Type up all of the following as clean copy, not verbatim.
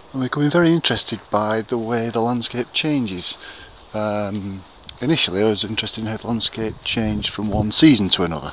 I'm becoming very interested by the way the landscape changes. Initially I was interested in how the landscape changed from one season to another,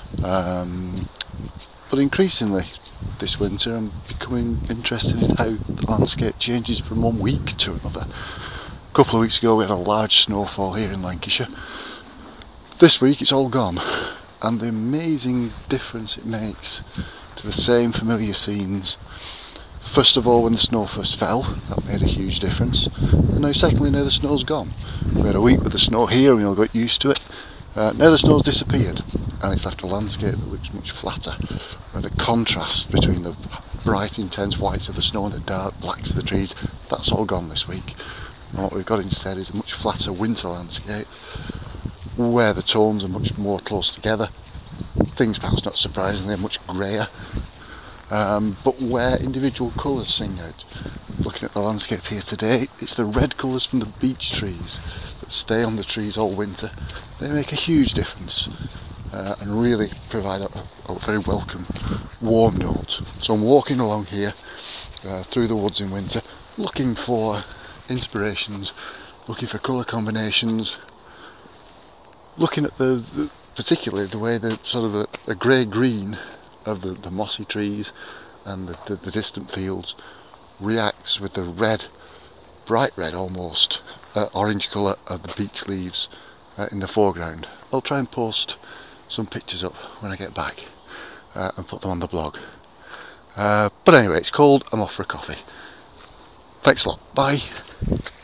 but increasingly this winter I'm becoming interested in how the landscape changes from one week to another. A couple of weeks ago we had a large snowfall here in Lancashire. This week it's all gone, and the amazing difference it makes to the same familiar scenes. First of all, when the snow first fell, that made a huge difference. And now secondly, now the snow's gone. We had a week with the snow here and we all got used to it. Now the snow's disappeared and it's left a landscape that looks much flatter, where the contrast between the bright intense whites of the snow and the dark blacks of the trees, that's all gone this week. And what we've got instead is a much flatter winter landscape where the tones are much more close together. Things, perhaps not surprisingly, are much greyer. But where individual colours sing out. Looking at the landscape here today, it's the red colours from the beech trees that stay on the trees all winter. They make a huge difference and really provide a very welcome warm note. So I'm walking along here through the woods in winter, looking for inspirations, looking for colour combinations, looking at particularly the way the sort of the grey-green of the mossy trees and the distant fields reacts with the red, bright red almost, orange colour of the beech leaves in the foreground. I'll try and post some pictures up when I get back and put them on the blog. But anyway, it's cold, I'm off for a coffee. Thanks a lot, bye.